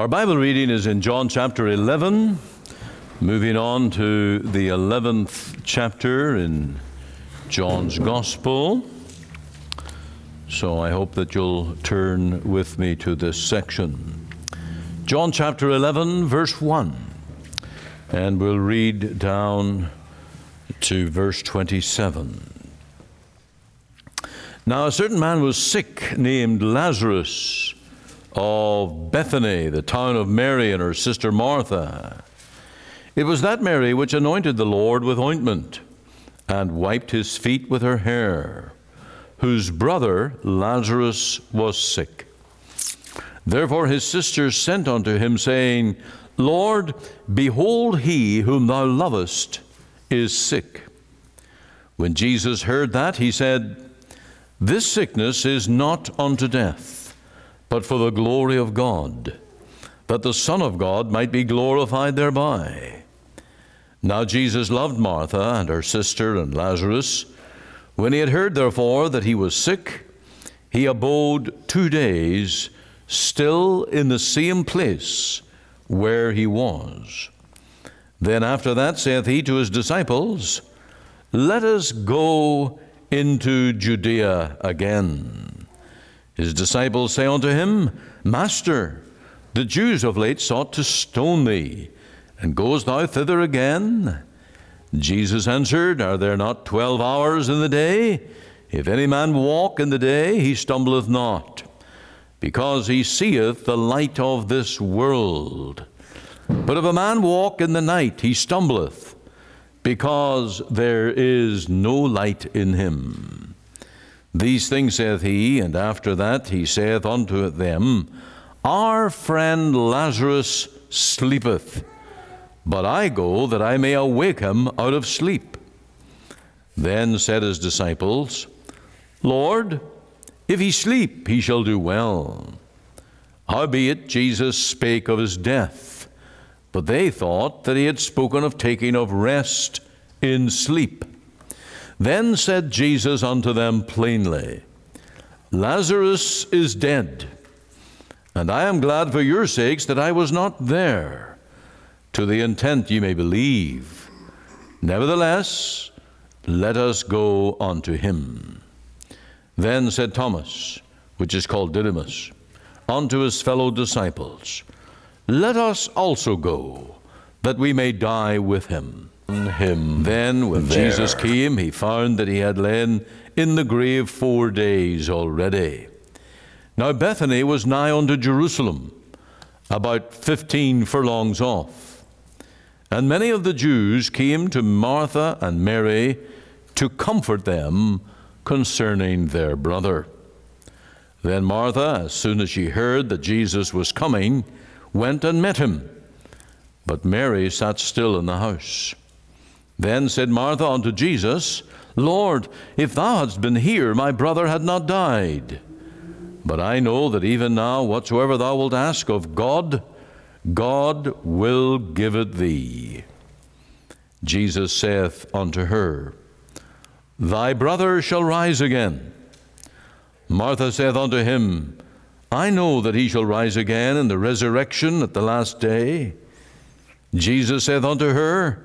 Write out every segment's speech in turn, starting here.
Our Bible reading is in John chapter 11, moving on to the 11th chapter in John's Gospel. So I hope that you'll turn with me to this section. John chapter 11, verse 1. And we'll read down to verse 27. Now a certain man was sick, named Lazarus, of Bethany, the town of Mary and her sister Martha. It was that Mary which anointed the Lord with ointment, and wiped his feet with her hair, whose brother Lazarus was sick. Therefore his sisters sent unto him, saying, Lord, behold, he whom thou lovest is sick. When Jesus heard that, he said, This sickness is not unto death, but for the glory of God, that the Son of God might be glorified thereby. Now Jesus loved Martha and her sister and Lazarus. When he had heard, therefore, that he was sick, he abode 2 days still in the same place where he was. Then after that saith he to his disciples, Let us go into Judea again. His disciples say unto him, Master, the Jews of late sought to stone thee, and goest thou thither again? Jesus answered, Are there not 12 hours in the day? If any man walk in the day, he stumbleth not, because he seeth the light of this world. But if a man walk in the night, he stumbleth, because there is no light in him. These things saith he, and after that he saith unto them, Our friend Lazarus sleepeth, but I go that I may awake him out of sleep. Then said his disciples, Lord, if he sleep, he shall do well. Howbeit Jesus spake of his death, but they thought that he had spoken of taking of rest in sleep. Then said Jesus unto them plainly, Lazarus is dead, and I am glad for your sakes that I was not there, to the intent ye may believe. Nevertheless, let us go unto him. Then said Thomas, which is called Didymus, unto his fellow disciples, Let us also go, that we may die with him. Then, when Jesus came, he found that he had lain in the grave 4 days already. Now Bethany was nigh unto Jerusalem, about 15 furlongs off. And many of the Jews came to Martha and Mary to comfort them concerning their brother. Then Martha, as soon as she heard that Jesus was coming, went and met him. But Mary sat still in the house. Then said Martha unto Jesus, Lord, if thou hadst been here, my brother had not died. But I know that even now, whatsoever thou wilt ask of God, God will give it thee. Jesus saith unto her, Thy brother shall rise again. Martha saith unto him, I know that he shall rise again in the resurrection at the last day. Jesus saith unto her,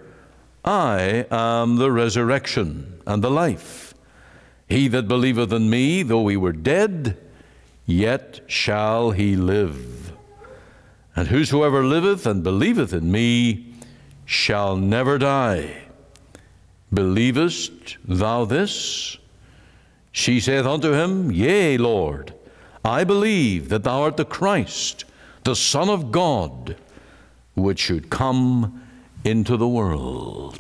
I am the resurrection and the life. He that believeth in me, though he were dead, yet shall he live. And whosoever liveth and believeth in me shall never die. Believest thou this? She saith unto him, Yea, Lord, I believe that thou art the Christ, the Son of God, which should come into the world.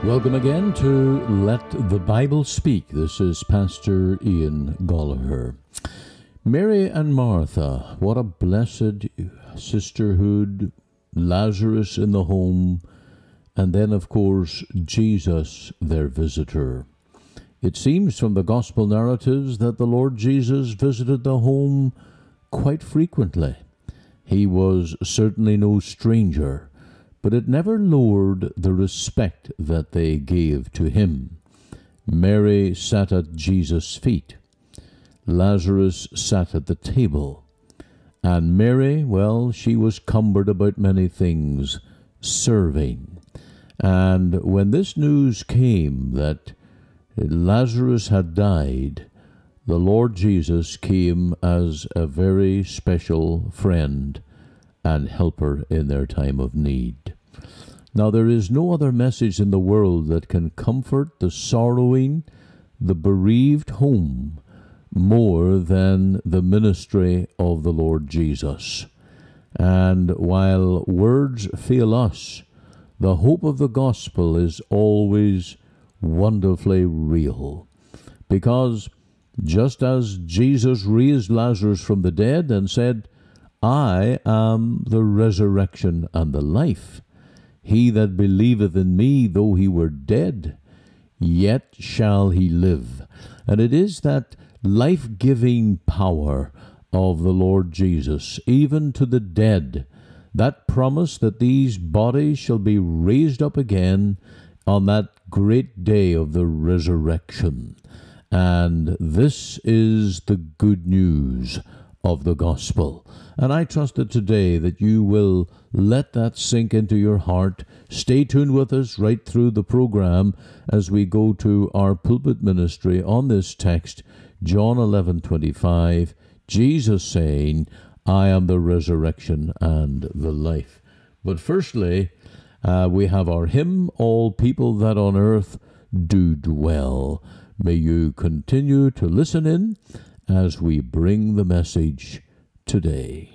Welcome again to Let the Bible Speak. This is Pastor Ian Gallagher. Mary and Martha, what a blessed sisterhood. Lazarus in the home, and then, of course, Jesus, their visitor. It seems from the gospel narratives that the Lord Jesus visited the home quite frequently. He was certainly no stranger, but it never lowered the respect that they gave to him. Mary sat at Jesus' feet. Lazarus sat at the table. And Mary, well, she was cumbered about many things, serving. And when this news came that Lazarus had died, the Lord Jesus came as a very special friend and helper in their time of need. Now, there is no other message in the world that can comfort the sorrowing, the bereaved home, more than the ministry of the Lord Jesus. And while words fail us, the hope of the gospel is always wonderfully real. Because just as Jesus raised Lazarus from the dead and said, I am the resurrection and the life. He that believeth in me, though he were dead, yet shall he live. And it is that life-giving power of the Lord Jesus, even to the dead, that promise that these bodies shall be raised up again on that great day of the resurrection. And this is the good news of the gospel. And I trust that today that you will let that sink into your heart. Stay tuned with us right through the program as we go to our pulpit ministry on this text, John 11:25, Jesus saying, I am the resurrection and the life. But firstly, we have our hymn, All People That on Earth Do Dwell. May you continue to listen in as we bring the message today.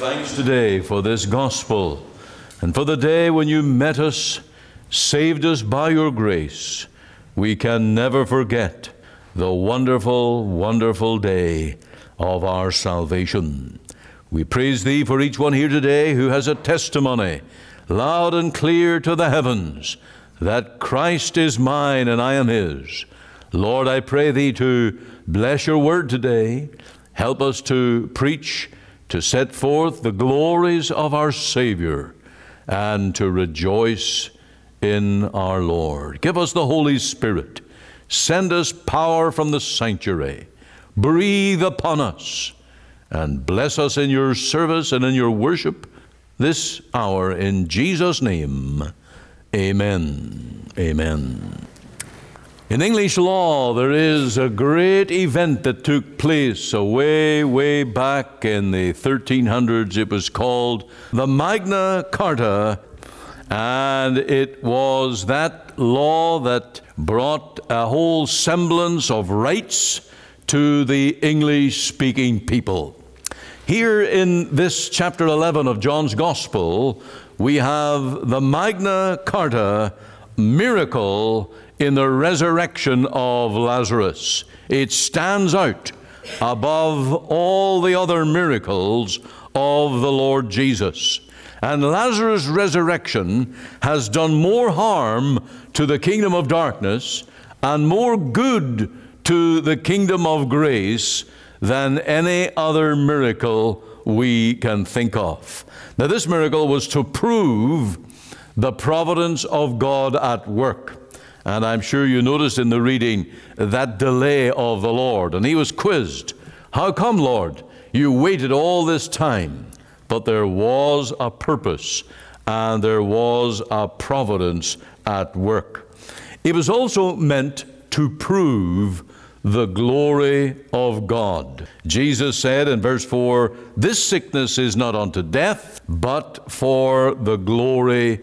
thanks today for this gospel and for the day when you met us, saved us by your grace. We can never forget the wonderful, wonderful day of our salvation. We praise thee for each one here today who has a testimony loud and clear to the heavens that Christ is mine and I am his. Lord, I pray thee to bless your word today. Help us to preach, to set forth the glories of our Savior, and to rejoice in our Lord. Give us the Holy Spirit. Send us power from the sanctuary. Breathe upon us, and bless us in your service and in your worship this hour. In Jesus' name, amen. Amen. In English law, there is a great event that took place way back in the 1300s. It was called the Magna Carta, and it was that law that brought a whole semblance of rights to the English-speaking people. Here in this chapter 11 of John's Gospel, we have the Magna Carta miracle in the resurrection of Lazarus. It stands out above all the other miracles of the Lord Jesus. And Lazarus' resurrection has done more harm to the kingdom of darkness and more good to the kingdom of grace than any other miracle we can think of. Now, this miracle was to prove the providence of God at work. And I'm sure you noticed in the reading that delay of the Lord. And he was quizzed. How come, Lord, you waited all this time? But there was a purpose and there was a providence at work. It was also meant to prove the glory of God. Jesus said in verse 4, "This sickness is not unto death, but for the glory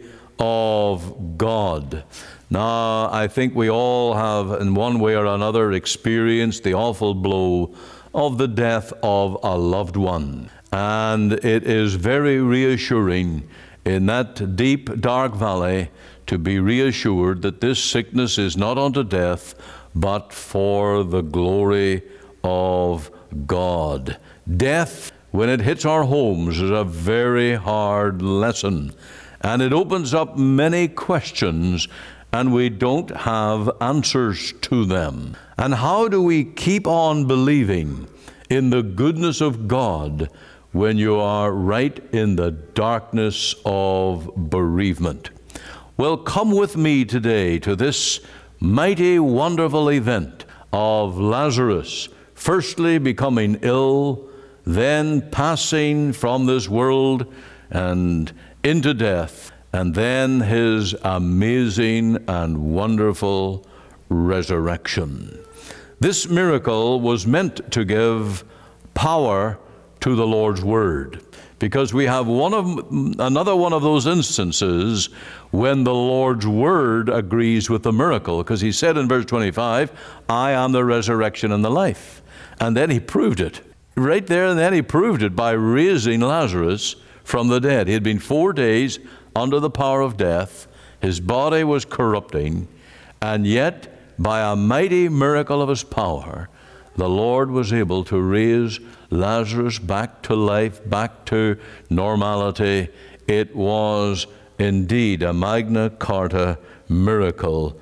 of God." Now, I think we all have, in one way or another, experienced the awful blow of the death of a loved one. And it is very reassuring in that deep, dark valley to be reassured that this sickness is not unto death, but for the glory of God. Death, when it hits our homes, is a very hard lesson. And it opens up many questions, and we don't have answers to them. And how do we keep on believing in the goodness of God when you are right in the darkness of bereavement? Well, come with me today to this mighty, wonderful event of Lazarus firstly becoming ill, then passing from this world and into death, and then his amazing and wonderful resurrection. This miracle was meant to give power to the Lord's word, because we have another one of those instances when the Lord's word agrees with the miracle, because he said in verse 25, "I am the resurrection and the life." And then he proved it. Right there and then he proved it by raising Lazarus from the dead. He had been 4 days under the power of death. His body was corrupting, and yet by a mighty miracle of his power, the Lord was able to raise Lazarus back to life, back to normality. It was indeed a Magna Carta miracle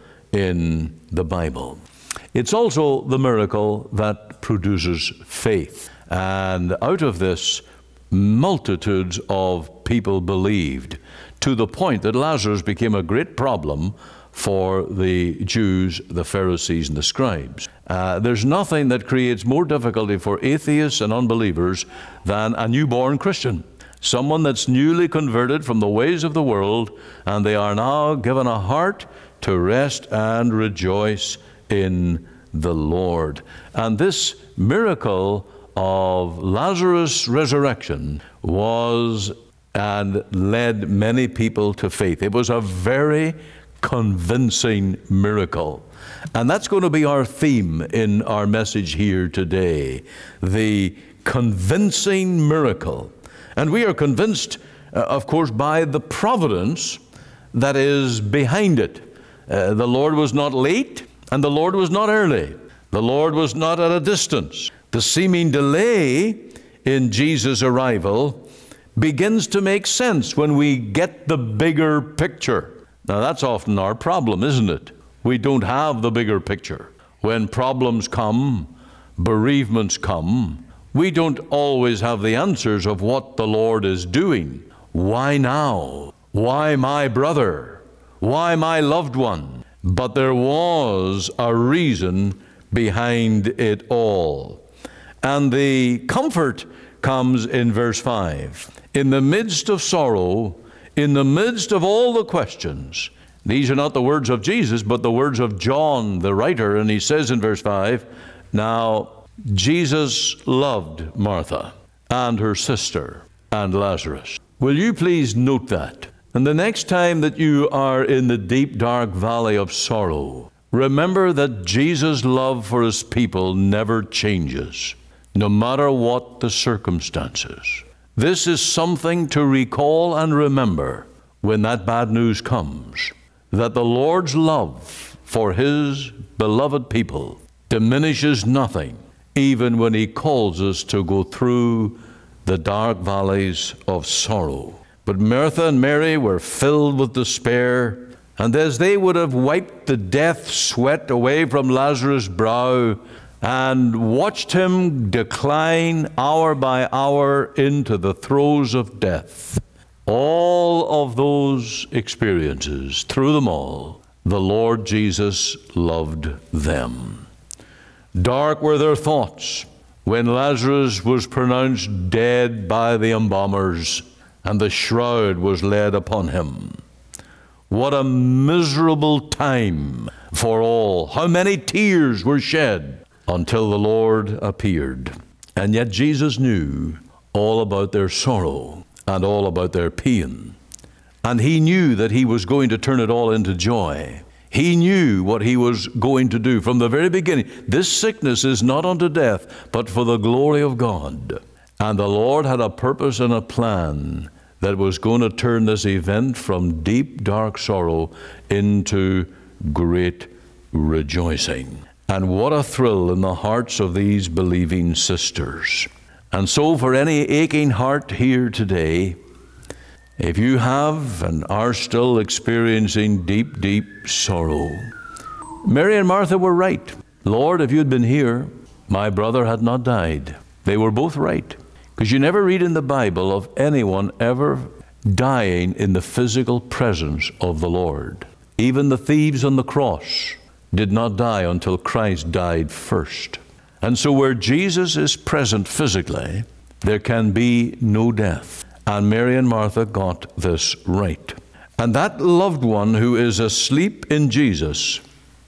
in the Bible. It's also the miracle that produces faith. And out of this, multitudes of people believed, to the point that Lazarus became a great problem for the Jews, the Pharisees, and the scribes. There's nothing that creates more difficulty for atheists and unbelievers than a newborn Christian. Someone that's newly converted from the ways of the world, and they are now given a heart to rest and rejoice in the Lord. And this miracle of Lazarus' resurrection was and led many people to faith. It was a very convincing miracle. And that's going to be our theme in our message here today, the convincing miracle. And we are convinced, of course, by the providence that is behind it. The Lord was not late, and the Lord was not early. The Lord was not at a distance. The seeming delay in Jesus' arrival begins to make sense when we get the bigger picture. Now, that's often our problem, isn't it? We don't have the bigger picture. When problems come, bereavements come, we don't always have the answers of what the Lord is doing. Why now? Why my brother? Why my loved one? But there was a reason behind it all. And the comfort comes in verse 5. In the midst of sorrow, in the midst of all the questions, these are not the words of Jesus, but the words of John, the writer, and he says in verse 5, now Jesus loved Martha and her sister and Lazarus. Will you please note that? And the next time that you are in the deep, dark valley of sorrow, remember that Jesus' love for his people never changes, no matter what the circumstances. This is something to recall and remember when that bad news comes, that the Lord's love for his beloved people diminishes nothing, even when he calls us to go through the dark valleys of sorrow. But Martha and Mary were filled with despair, and as they would have wiped the death sweat away from Lazarus' brow and watched him decline hour by hour into the throes of death, all of those experiences, through them all, the Lord Jesus loved them. Dark were their thoughts when Lazarus was pronounced dead by the embalmers and the shroud was laid upon him. What a miserable time for all. How many tears were shed until the Lord appeared. And yet Jesus knew all about their sorrow and all about their pain. And he knew that he was going to turn it all into joy. He knew what he was going to do from the very beginning. This sickness is not unto death, but for the glory of God. And the Lord had a purpose and a plan that was going to turn this event from deep, dark sorrow into great rejoicing. And what a thrill in the hearts of these believing sisters. And so for any aching heart here today, if you have and are still experiencing deep, deep sorrow, Mary and Martha were right. Lord, if you'd been here, my brother had not died. They were both right. Because you never read in the Bible of anyone ever dying in the physical presence of the Lord. Even the thieves on the cross did not die until Christ died first. And so where Jesus is present physically, there can be no death. And Mary and Martha got this right. And that loved one who is asleep in Jesus,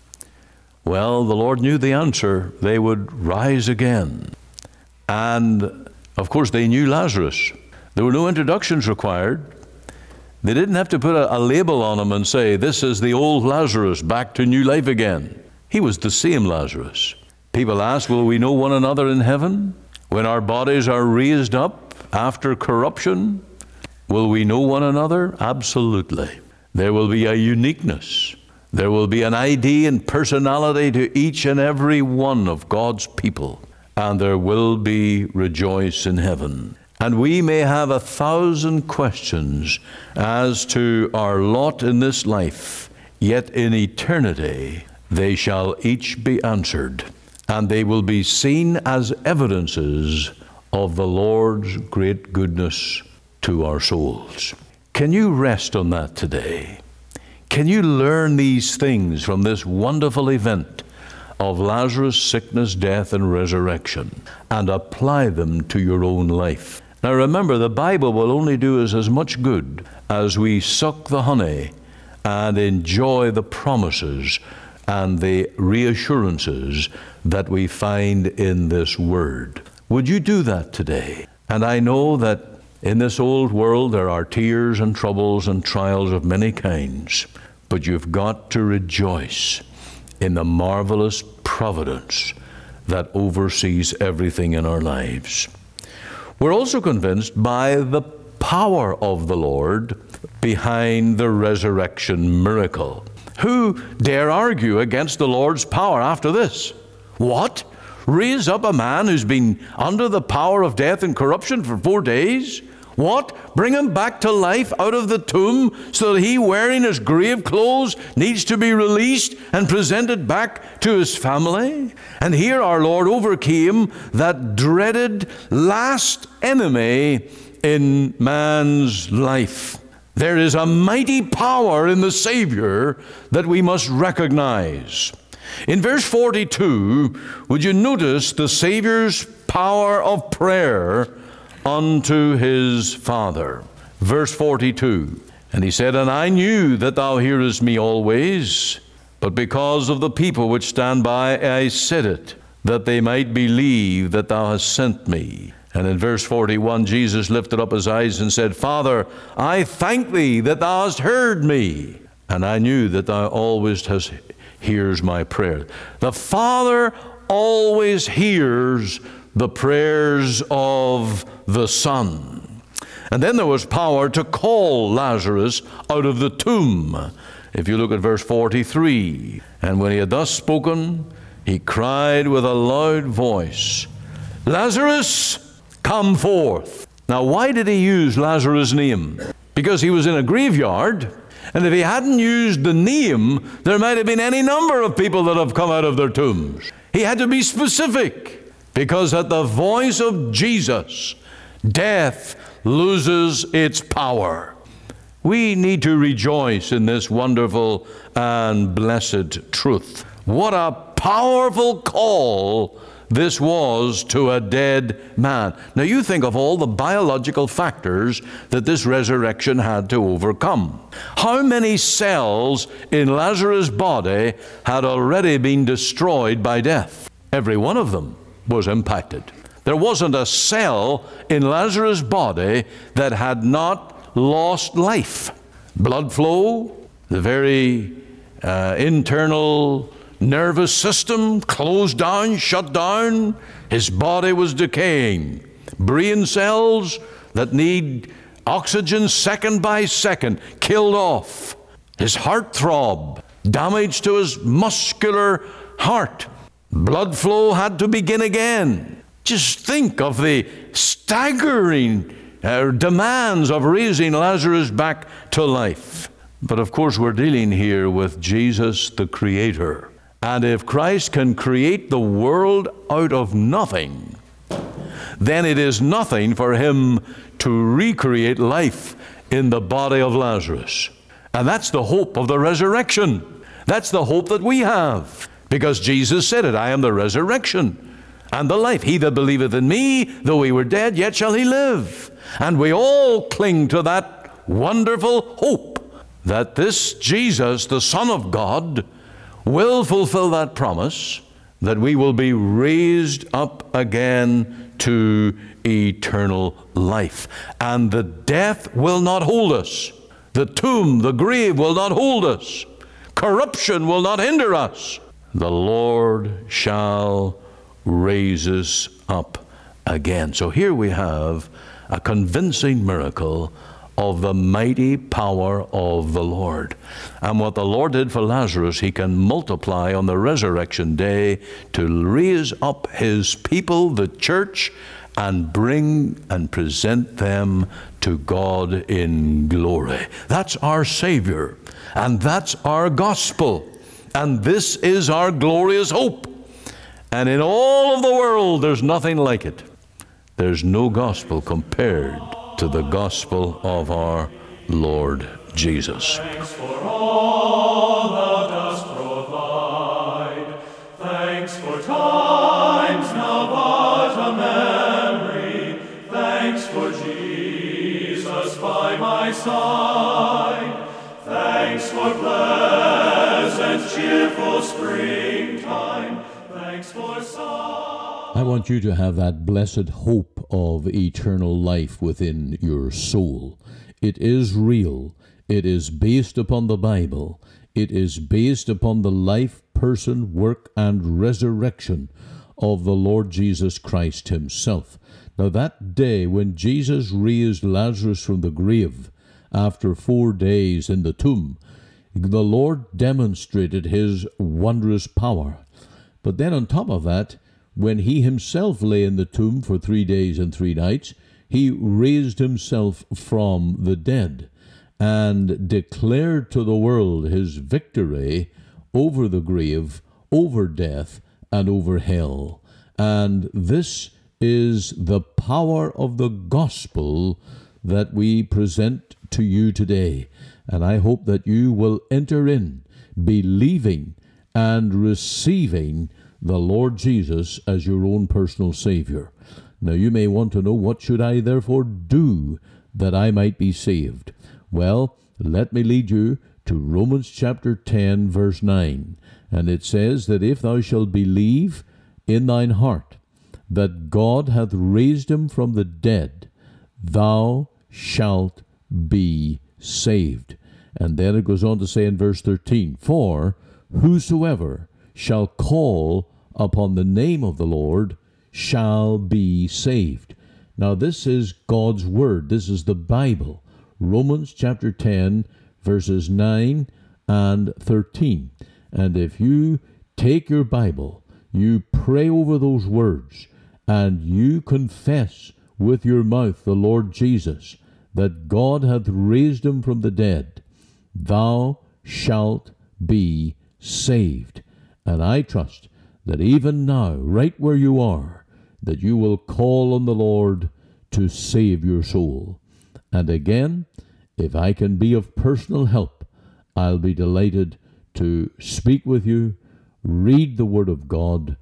well, the Lord knew the answer. They would rise again. And of course, they knew Lazarus. There were no introductions required. They didn't have to put a label on him and say, this is the old Lazarus back to new life again. He was the same Lazarus. People ask, will we know one another in heaven? When our bodies are raised up after corruption, will we know one another? Absolutely. There will be a uniqueness. There will be an ID and personality to each and every one of God's people. And there will be rejoice in heaven. And we may have 1,000 questions as to our lot in this life, yet in eternity they shall each be answered, and they will be seen as evidences of the Lord's great goodness to our souls. Can you rest on that today? Can you learn these things from this wonderful event of Lazarus' sickness, death, and resurrection, and apply them to your own life? Now remember, the Bible will only do us as much good as we suck the honey and enjoy the promises and the reassurances that we find in this Word. Would you do that today? And I know that in this old world there are tears and troubles and trials of many kinds, but you've got to rejoice in the marvelous providence that oversees everything in our lives. We're also convinced by the power of the Lord behind the resurrection miracle. Who dare argue against the Lord's power after this? What? Raise up a man who's been under the power of death and corruption for 4 days? What? Bring him back to life out of the tomb so that he, wearing his grave clothes, needs to be released and presented back to his family? And here our Lord overcame that dreaded last enemy in man's life. There is a mighty power in the Savior that we must recognize. In verse 42, would you notice the Savior's power of prayer unto his Father? Verse 42, and he said, And I knew that thou hearest me always, but because of the people which stand by I said it, that they might believe that thou hast sent me. And in verse 41, Jesus lifted up his eyes and said, Father, I thank thee that thou hast heard me, and I knew that thou always hears my prayer. The Father always hears the prayers of the Son. And then there was power to call Lazarus out of the tomb. If you look at verse 43, and when he had thus spoken, he cried with a loud voice, Lazarus, come forth. Now, why did he use Lazarus' name? Because he was in a graveyard, and if he hadn't used the name, there might have been any number of people that have come out of their tombs. He had to be specific, because at the voice of Jesus, death loses its power. We need to rejoice in this wonderful and blessed truth. What a powerful call this was to a dead man. Now you think of all the biological factors that this resurrection had to overcome. How many cells in Lazarus' body had already been destroyed by death? Every one of them was impacted. There wasn't a cell in Lazarus' body that had not lost life. Blood flow, the very internal nervous system closed down, shut down. His body was decaying. Brain cells that need oxygen second by second killed off. His heart throb, damage to his muscular heart. Blood flow had to begin again. Just think of the staggering demands of raising Lazarus back to life. But of course we're dealing here with Jesus the Creator. And if Christ can create the world out of nothing, then it is nothing for him to recreate life in the body of Lazarus. And that's the hope of the resurrection. That's the hope that we have. Because Jesus said it, I am the resurrection and the life. He that believeth in me, though he were dead, yet shall he live. And we all cling to that wonderful hope that this Jesus, the Son of God, will fulfill that promise, that we will be raised up again to eternal life. And the death will not hold us. The tomb, the grave will not hold us. Corruption will not hinder us. The Lord shall raise us up again. So here we have a convincing miracle of the mighty power of the Lord. And what the Lord did for Lazarus, he can multiply on the resurrection day to raise up his people, the church, and bring and present them to God in glory. That's our Savior, and that's our gospel, and this is our glorious hope. And in all of the world, there's nothing like it. There's no gospel compared to the gospel of our Lord Jesus. Thanks for all thou dost provide. Thanks for times now but a memory. Thanks for Jesus by my side. Thanks for pleasant, cheerful springtime. Thanks for I want you to have that blessed hope of eternal life within your soul. It is real. It is based upon the Bible. It is based upon the life, person, work, and resurrection of the Lord Jesus Christ himself. Now that day when Jesus raised Lazarus from the grave after 4 days in the tomb, the Lord demonstrated his wondrous power. But then on top of that, when he himself lay in the tomb for 3 days and 3 nights, he raised himself from the dead and declared to the world his victory over the grave, over death, and over hell. And this is the power of the gospel that we present to you today. And I hope that you will enter in, believing and receiving the Lord Jesus as your own personal Savior. Now you may want to know, what should I therefore do that I might be saved? Well, let me lead you to Romans chapter 10, verse 9. And it says that if thou shalt believe in thine heart that God hath raised him from the dead, thou shalt be saved. And then it goes on to say in verse 13, for whosoever shall call upon the name of the Lord shall be saved. Now this is God's word. This is the Bible. Romans chapter 10, verses 9 and 13. And if you take your Bible, you pray over those words, and you confess with your mouth the Lord Jesus, that God hath raised him from the dead, thou shalt be saved. And I trust that even now, right where you are, that you will call on the Lord to save your soul. And again, if I can be of personal help, I'll be delighted to speak with you, read the Word of God,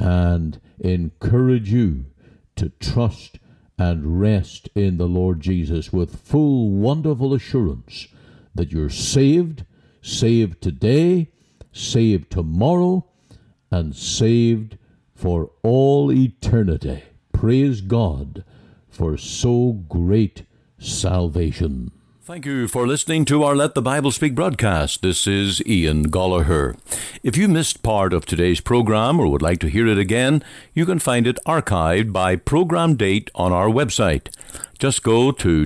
and encourage you to trust and rest in the Lord Jesus with full, wonderful assurance that you're saved, saved today, saved tomorrow, and saved for all eternity. Praise God for so great salvation. Thank you for listening to our Let the Bible Speak broadcast. This is Ian Gollaher. If you missed part of today's program or would like to hear it again, you can find it archived by program date on our website. Just go to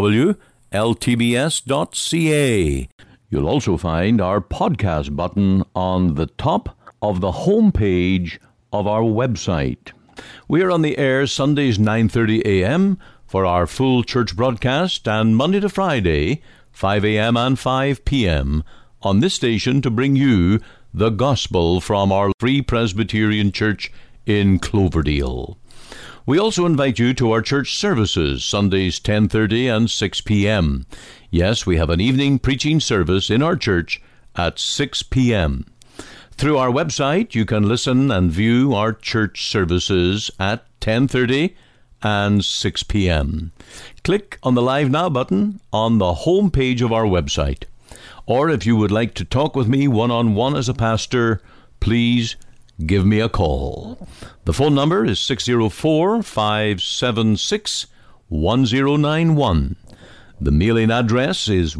www.ltbs.ca. You'll also find our podcast button on the top of the home page of our website. We are on the air Sundays 9:30 a.m., for our full church broadcast, and Monday to Friday, 5 a.m. and 5 p.m. on this station to bring you the gospel from our Free Presbyterian Church in Cloverdale. We also invite you to our church services, Sundays 10:30 and 6 p.m. Yes, we have an evening preaching service in our church at 6 p.m. Through our website, you can listen and view our church services at 10:30 and 6 p.m. Click on the Live Now button on the home page of our website. Or if you would like to talk with me one-on-one as a pastor, please give me a call. The phone number is 604-576-1091. The mailing address is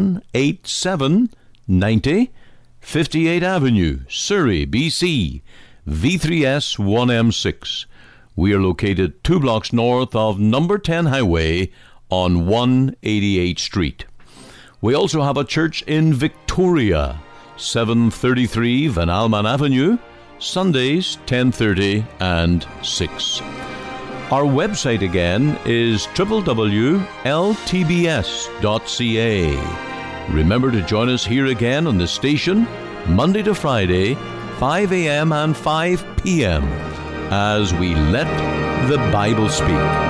18790 58th Avenue, Surrey, BC, V3S 1M6. We are located 2 blocks north of number 10 Highway on 188th Street. We also have a church in Victoria, 733 Van Alman Avenue, Sundays 10:30 and 6. Our website again is www.ltbs.ca. Remember to join us here again on the station, Monday to Friday, 5 a.m. and 5 p.m., as we let the Bible speak.